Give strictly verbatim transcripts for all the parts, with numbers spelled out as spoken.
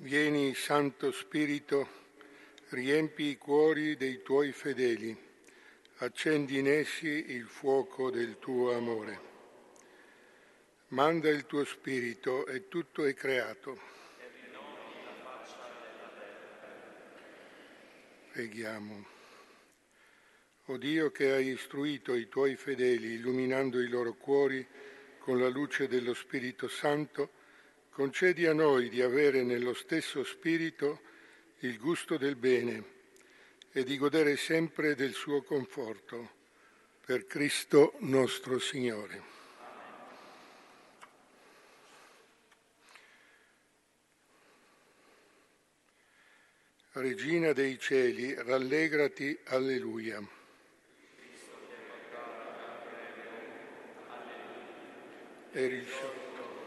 Vieni, Santo Spirito, riempi i cuori dei tuoi fedeli, accendi in essi il fuoco del tuo amore. Manda il tuo Spirito e tutto è creato. Preghiamo. O Dio, che hai istruito i tuoi fedeli, illuminando i loro cuori con la luce dello Spirito Santo, concedi a noi di avere nello stesso Spirito il gusto del bene e di godere sempre del suo conforto. Per Cristo nostro Signore. Regina dei cieli, rallegrati, alleluia. E risciotto.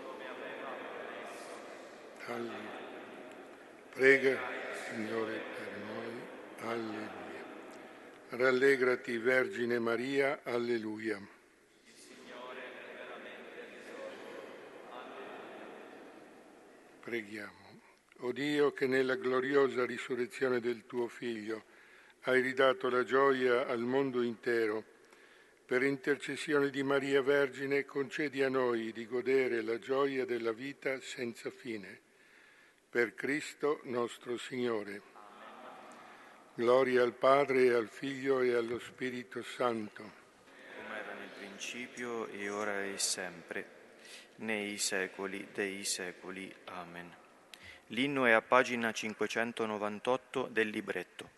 Alleluia. Prega, Signore, per noi. Alleluia. Rallegrati, Vergine Maria. Alleluia. Il Signore è veramente risorto. Alleluia. Preghiamo. O Dio, che nella gloriosa risurrezione del tuo Figlio hai ridato la gioia al mondo intero, per intercessione di Maria Vergine concedi a noi di godere la gioia della vita senza fine. Per Cristo nostro Signore. Gloria al Padre, e al Figlio e allo Spirito Santo. Come era nel principio, e ora e sempre, nei secoli dei secoli. Amen. L'inno è a pagina cinquecentonovantotto del libretto.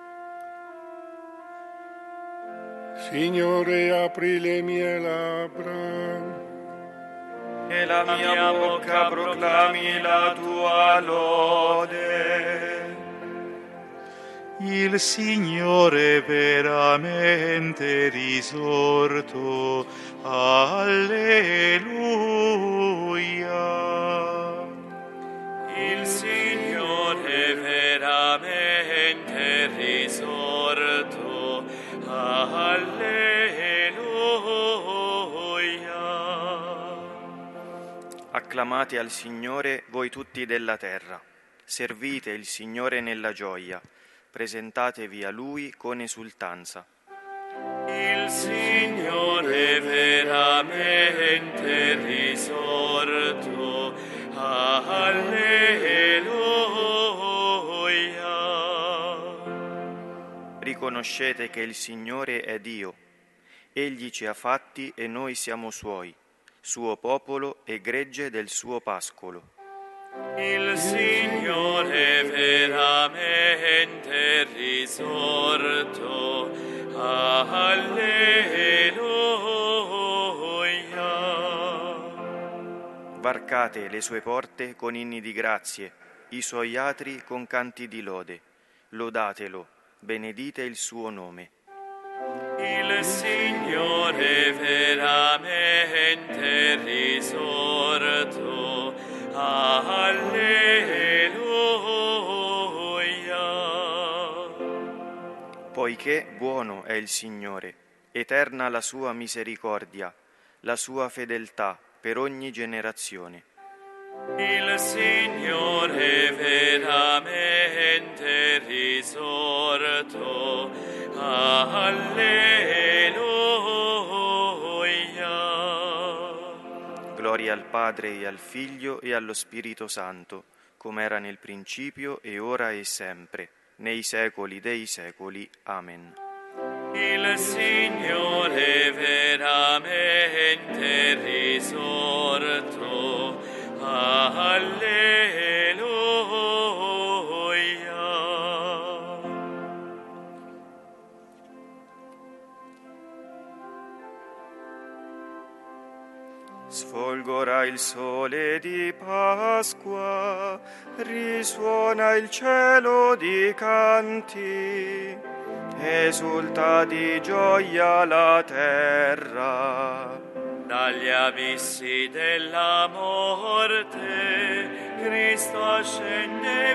Signore, apri le mie labbra, e la mia bocca proclami la tua lode. Il Signore è veramente risorto. Alleluia. Il Signore è veramente risorto. Alleluia. Acclamate al Signore voi tutti della terra. Servite il Signore nella gioia. Presentatevi a Lui con esultanza. Il Signore è veramente risorto. Alleluia. Riconoscete che il Signore è Dio. Egli ci ha fatti e noi siamo Suoi, suo popolo e gregge del suo pascolo. Il Signore è veramente risorto. Alleluia. Varcate le sue porte con inni di grazie, i suoi atri con canti di lode. Lodatelo, benedite il suo nome. Il Signore è veramente risorto. Alleluia. Poiché buono è il Signore, eterna la sua misericordia, la sua fedeltà per ogni generazione. Il Signore è veramente risorto. Alleluia. Gloria al Padre e al Figlio e allo Spirito Santo, come era nel principio e ora e sempre, nei secoli dei secoli. Amen. Il Signore è veramente risorto. Alleluia. Sfolgora il sole di Pasqua, risuona il cielo di canti, esulta di gioia la terra. Dagli abissi della morte, Cristo ascende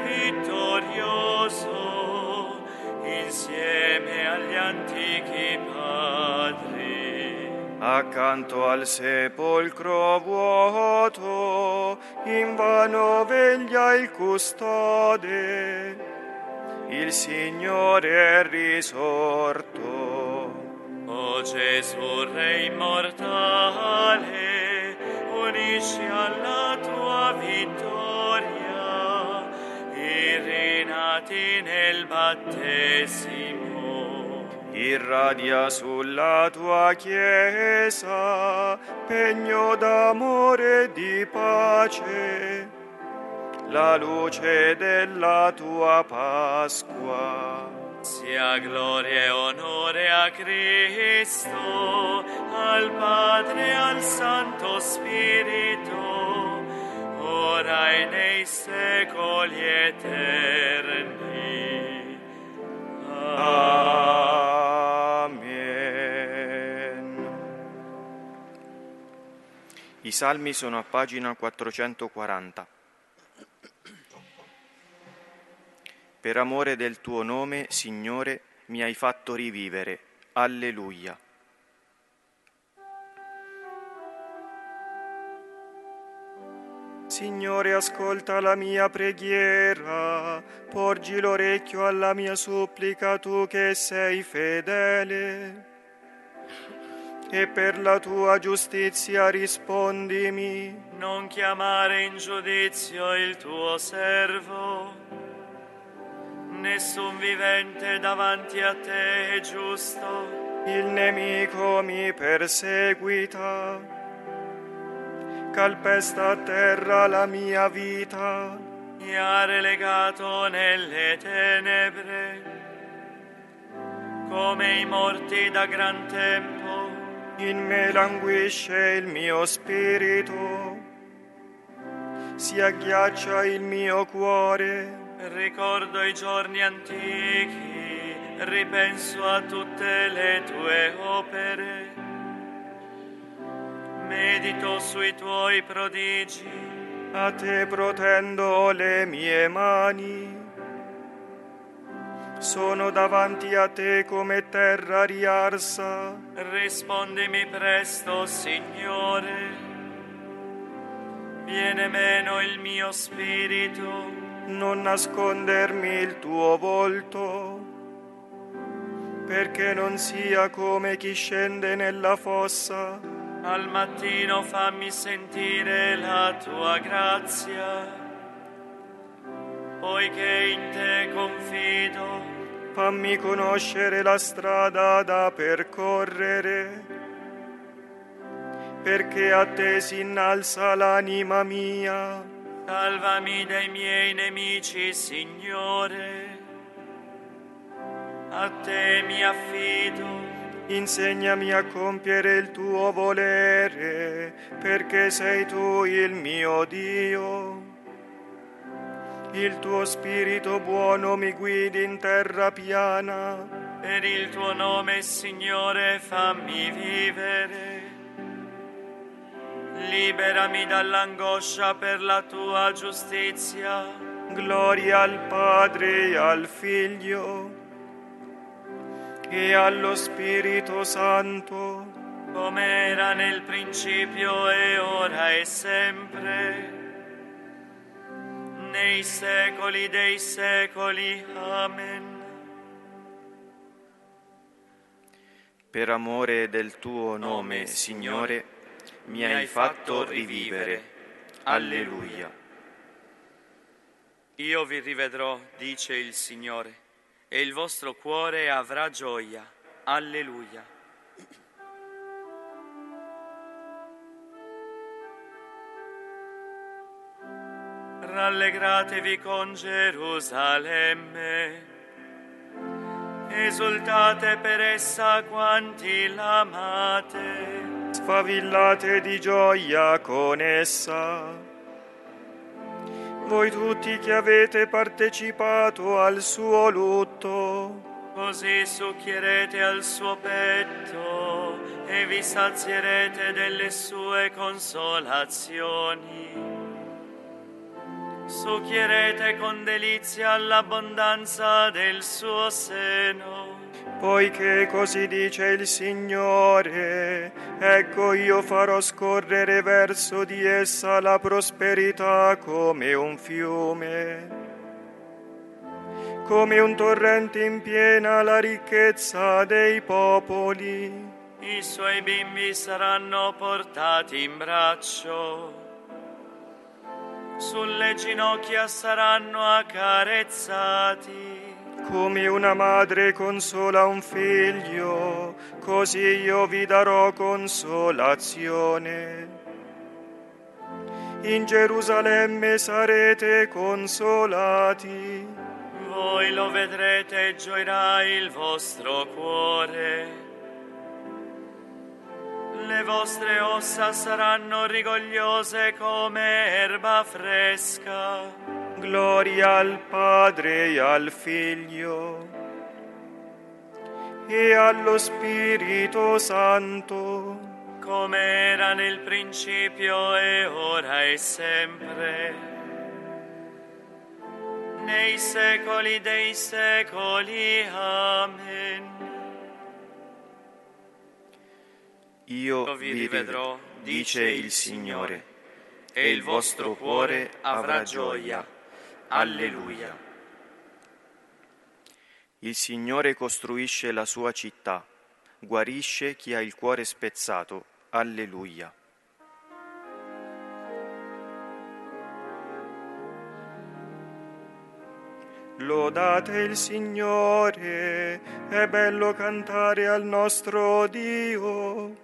vittorioso, insieme agli antichi padri. accanto al sepolcro vuoto, invano veglia il custode, il Signore è risorto. O Gesù, Re immortale, unisci alla tua vittoria i rinati nel battesimo. Irradia sulla tua Chiesa, pegno d'amore e di pace, la luce della tua Pasqua. Sia gloria e onore a Cristo, al Padre e al Santo Spirito, ora e nei secoli eterni. Amen. I salmi sono a pagina quattrocentoquaranta. Per amore del tuo nome, Signore, mi hai fatto rivivere. Alleluia. Signore, ascolta la mia preghiera, porgi l'orecchio alla mia supplica, tu che sei fedele. E per la tua giustizia rispondimi. Non chiamare in giudizio il tuo servo. Nessun vivente davanti a te è giusto. Il nemico mi perseguita, calpesta a terra la mia vita. Mi ha relegato nelle tenebre, come i morti da gran tempo. In me languisce il mio spirito, si agghiaccia il mio cuore. Ricordo i giorni antichi, ripenso a tutte le tue opere. Medito sui tuoi prodigi. A te protendo le mie mani. Sono davanti a te come terra riarsa. Rispondimi presto, Signore. Viene meno il mio spirito. Non nascondermi il tuo volto, perché non sia come chi scende nella fossa. Al mattino fammi sentire la tua grazia, poiché in te confido. Fammi conoscere la strada da percorrere, perché a te si innalza l'anima mia. Salvami dai miei nemici, Signore. A te mi affido. Insegnami a compiere il tuo volere, perché sei tu il mio Dio. Il tuo spirito buono mi guidi in terra piana. Per il tuo nome, Signore, fammi vivere. Liberami dall'angoscia per la tua giustizia. Gloria al Padre e al Figlio e allo Spirito Santo, come era nel principio e ora e sempre, nei secoli dei secoli. Amen. Per amore del tuo nome, Signore, mi hai fatto rivivere. Alleluia. Io vi rivedrò, dice il Signore, e il vostro cuore avrà gioia. Alleluia. Rallegratevi con Gerusalemme, esultate per essa quanti l'amate. Sfavillate di gioia con essa, voi tutti che avete partecipato al suo lutto. Così succhierete al suo petto e vi sazierete delle sue consolazioni. Succhierete con delizia all'abbondanza del suo seno. Poiché così dice il Signore, ecco io farò scorrere verso di essa la prosperità come un fiume, come un torrente in piena la ricchezza dei popoli. I suoi bimbi saranno portati in braccio, sulle ginocchia saranno accarezzati. Come una madre consola un figlio, così io vi darò consolazione. In Gerusalemme sarete consolati. Voi lo vedrete e gioirà il vostro cuore. Le vostre ossa saranno rigogliose come erba fresca. Gloria al Padre e al Figlio e allo Spirito Santo, come era nel principio e ora e sempre, nei secoli dei secoli. Amen. Io vi rivedrò, dice il Signore, e il vostro cuore avrà gioia. Alleluia. Il Signore costruisce la sua città, guarisce chi ha il cuore spezzato. Alleluia. Lodate il Signore, è bello cantare al nostro Dio.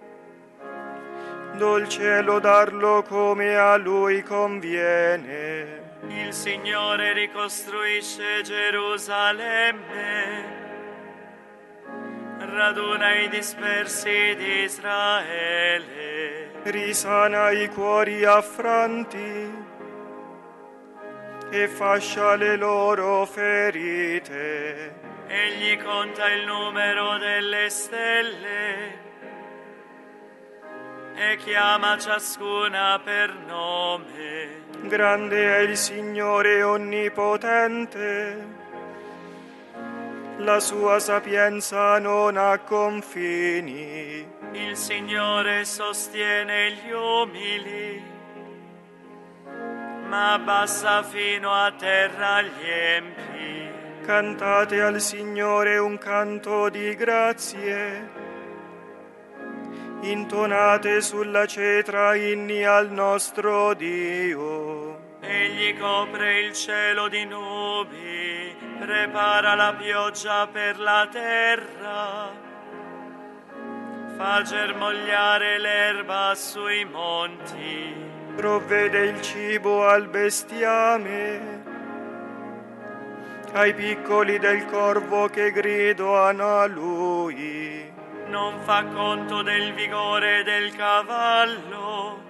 Dolce lodarlo come a Lui conviene. Il Signore ricostruisce Gerusalemme, raduna i dispersi di Israele. Risana i cuori affranti e fascia le loro ferite. Egli conta il numero delle stelle e chiama ciascuna per nome. Grande è il Signore onnipotente, la sua sapienza non ha confini. Il Signore sostiene gli umili, ma abbassa fino a terra gli empi. Cantate al Signore un canto di grazie, intonate sulla cetra inni al nostro Dio. Egli copre il cielo di nubi, prepara la pioggia per la terra, fa germogliare l'erba sui monti. Provvede il cibo al bestiame, ai piccoli del corvo che gridano a Lui. Non fa conto del vigore del cavallo,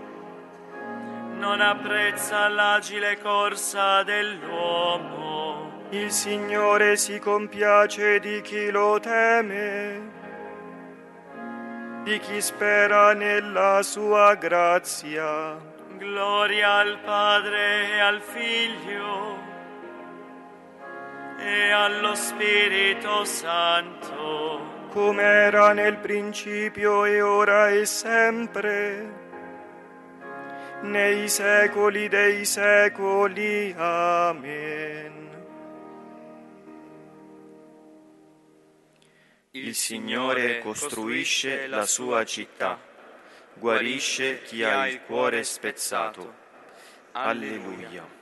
non apprezza l'agile corsa dell'uomo. Il Signore si compiace di chi lo teme, di chi spera nella sua grazia. Gloria al Padre e al Figlio e allo Spirito Santo, come era nel principio e ora e sempre, nei secoli dei secoli. Amen. Il Signore costruisce la sua città, guarisce chi ha il cuore spezzato. Alleluia.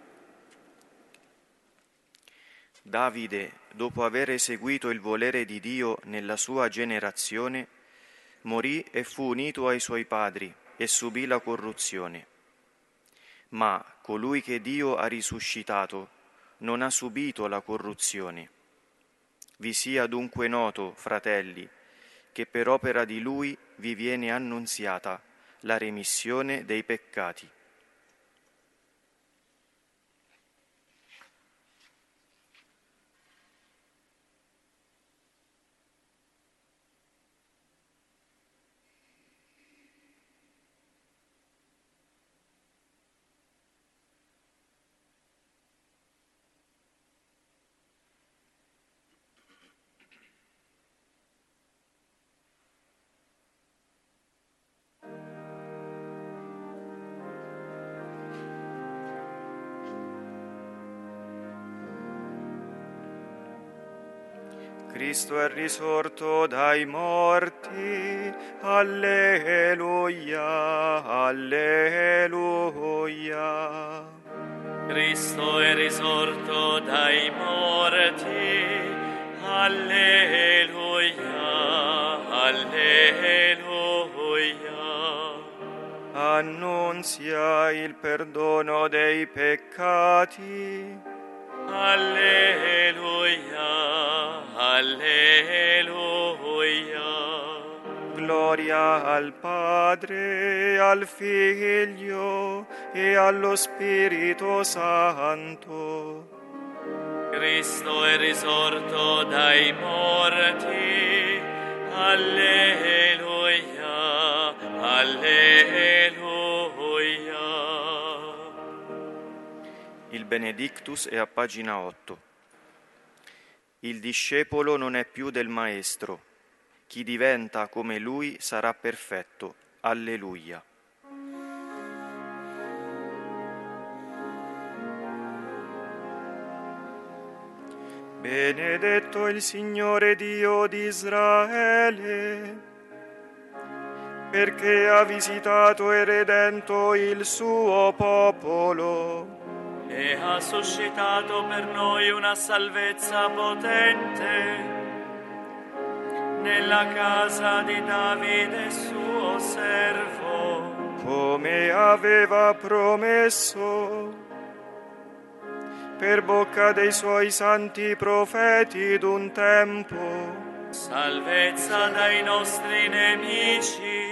Davide, dopo aver eseguito il volere di Dio nella sua generazione, morì e fu unito ai suoi padri e subì la corruzione. Ma colui che Dio ha risuscitato non ha subito la corruzione. Vi sia dunque noto, fratelli, che per opera di Lui vi viene annunziata la remissione dei peccati. Cristo è risorto dai morti, alleluia, alleluia. Cristo è risorto dai morti, alleluia, alleluia. Annunzia il perdono dei peccati, alleluia, alleluia. Gloria al Padre, al Figlio e allo Spirito Santo. Cristo è risorto dai morti, alleluia, alleluia. Il Benedictus è a pagina otto. Il discepolo non è più del Maestro. Chi diventa come lui sarà perfetto. Alleluia. Benedetto il Signore Dio di Israele, perché ha visitato e redento il suo popolo e ha suscitato per noi una salvezza potente nella casa di Davide suo servo, come aveva promesso per bocca dei suoi santi profeti d'un tempo. Salvezza dai nostri nemici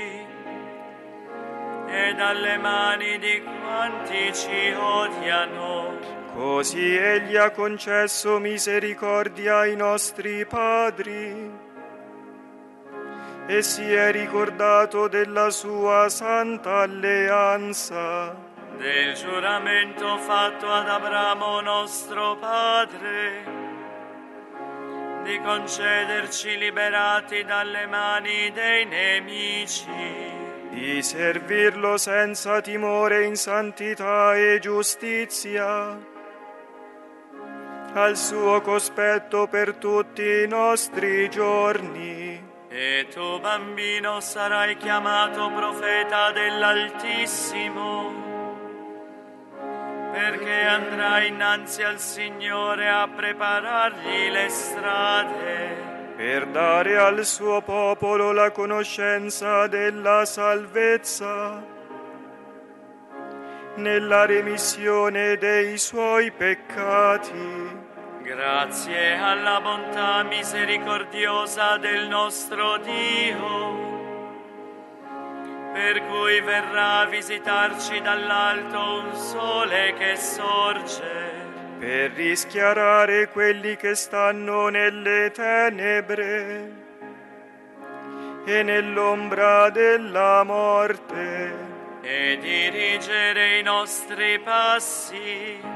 e dalle mani di quanti ci odiano. Così egli ha concesso misericordia ai nostri padri e si è ricordato della sua santa alleanza, del giuramento fatto ad Abramo nostro padre, di concederci liberati dalle mani dei nemici, di servirlo senza timore in santità e giustizia, al suo cospetto per tutti i nostri giorni. E tu, bambino, sarai chiamato profeta dell'Altissimo, perché andrai innanzi al Signore a preparargli le strade, per dare al suo popolo la conoscenza della salvezza, nella remissione dei suoi peccati. Grazie alla bontà misericordiosa del nostro Dio, per cui verrà a visitarci dall'alto un sole che sorge, per rischiarare quelli che stanno nelle tenebre e nell'ombra della morte, e dirigere i nostri passi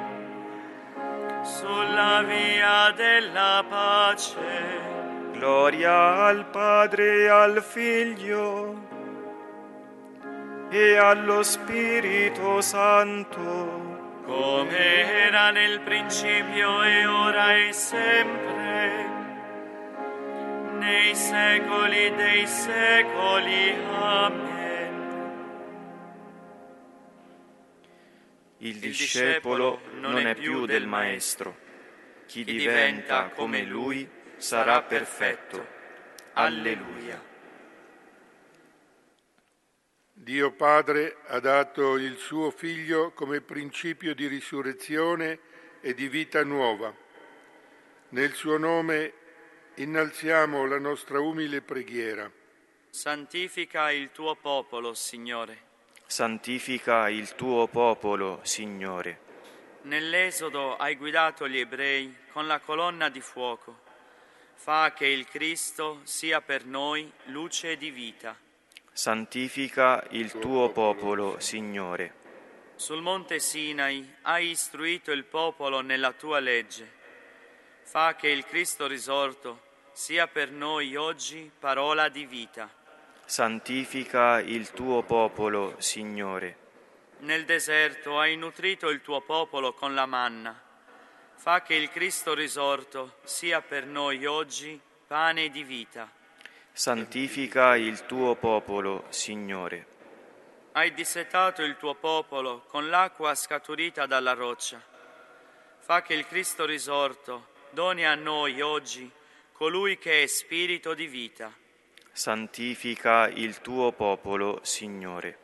sulla via della pace. Gloria al Padre e al Figlio e allo Spirito Santo, come era nel principio e ora e sempre, nei secoli dei secoli. Amen. Il discepolo non è più del Maestro. Chi diventa come lui sarà perfetto. Alleluia. Dio Padre ha dato il suo Figlio come principio di risurrezione e di vita nuova. Nel suo nome innalziamo la nostra umile preghiera. Santifica il tuo popolo, Signore. Santifica il tuo popolo, Signore. Nell'Esodo hai guidato gli ebrei con la colonna di fuoco. Fa che il Cristo sia per noi luce di vita. Santifica il tuo popolo, Signore. Sul monte Sinai hai istruito il popolo nella tua legge. Fa che il Cristo risorto sia per noi oggi parola di vita. Santifica il tuo popolo, Signore. Nel deserto hai nutrito il tuo popolo con la manna. Fa che il Cristo risorto sia per noi oggi pane di vita. Santifica il tuo popolo, Signore. Hai dissetato il tuo popolo con l'acqua scaturita dalla roccia. Fa che il Cristo risorto doni a noi oggi colui che è spirito di vita. Santifica il tuo popolo, Signore.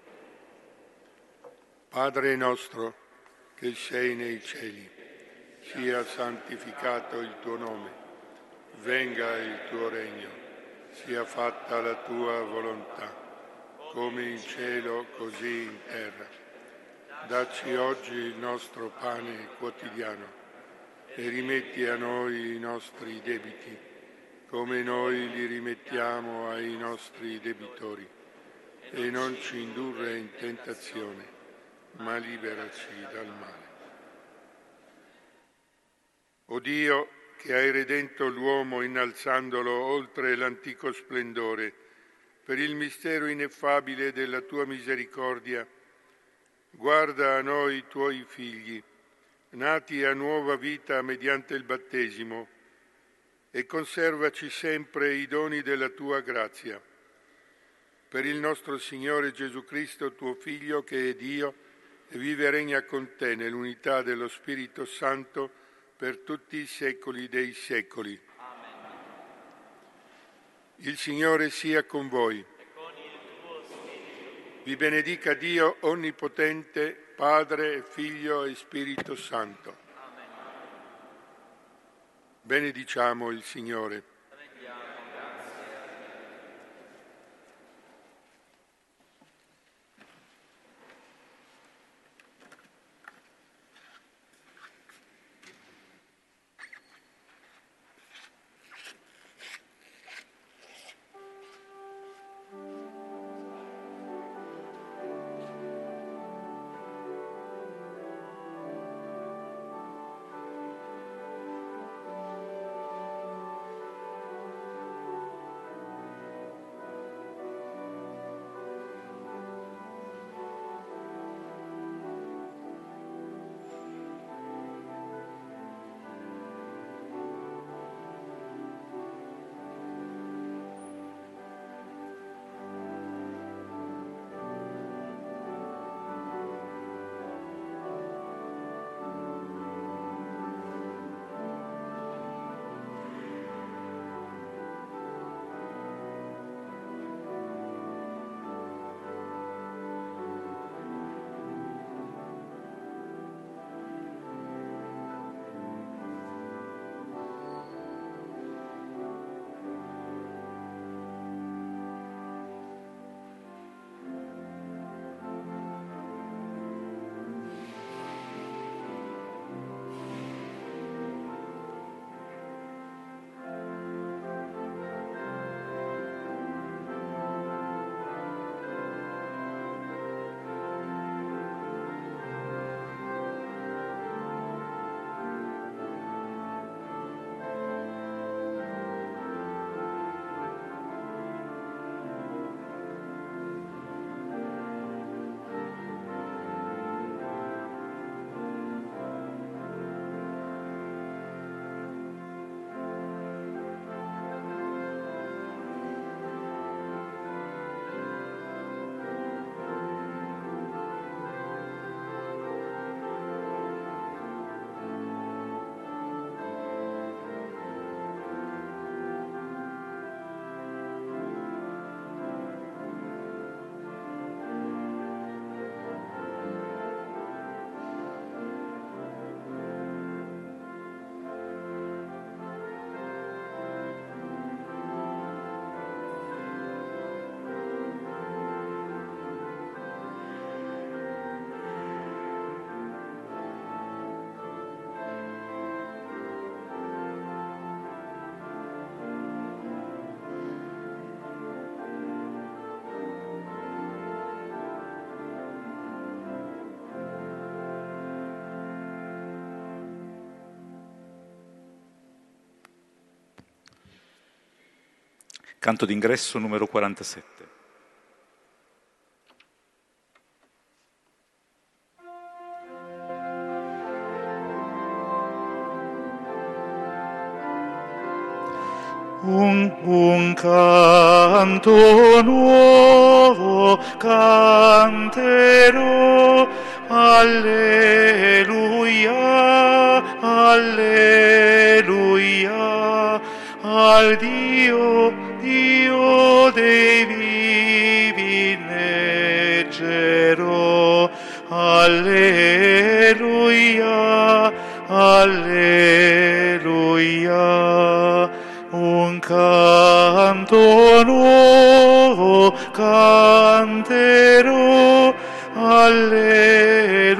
Padre nostro, che sei nei cieli, sia santificato il tuo nome, venga il tuo regno, sia fatta la tua volontà, come in cielo così in terra. Dacci oggi il nostro pane quotidiano e rimetti a noi i nostri debiti, come noi li rimettiamo ai nostri debitori, e non ci indurre in tentazione, ma liberaci dal male. O Dio, che hai redento l'uomo innalzandolo oltre l'antico splendore, per il mistero ineffabile della tua misericordia, guarda a noi tuoi figli, nati a nuova vita mediante il battesimo, e conservaci sempre i doni della tua grazia. Per il nostro Signore Gesù Cristo, tuo Figlio, che è Dio, e vive e regna con te nell'unità dello Spirito Santo per tutti i secoli dei secoli. Amen. Il Signore sia con voi. E con il tuo spirito. Vi benedica Dio Onnipotente, Padre, Figlio e Spirito Santo. Amen. Benediciamo il Signore. Canto d'ingresso numero quarantasette. Un, un canto nuovo canterò, alleluia, alleluia, al Dio, Dio dei vivi leggerò, alleluia, alleluia. Un canto nuovo canterò, alleluia.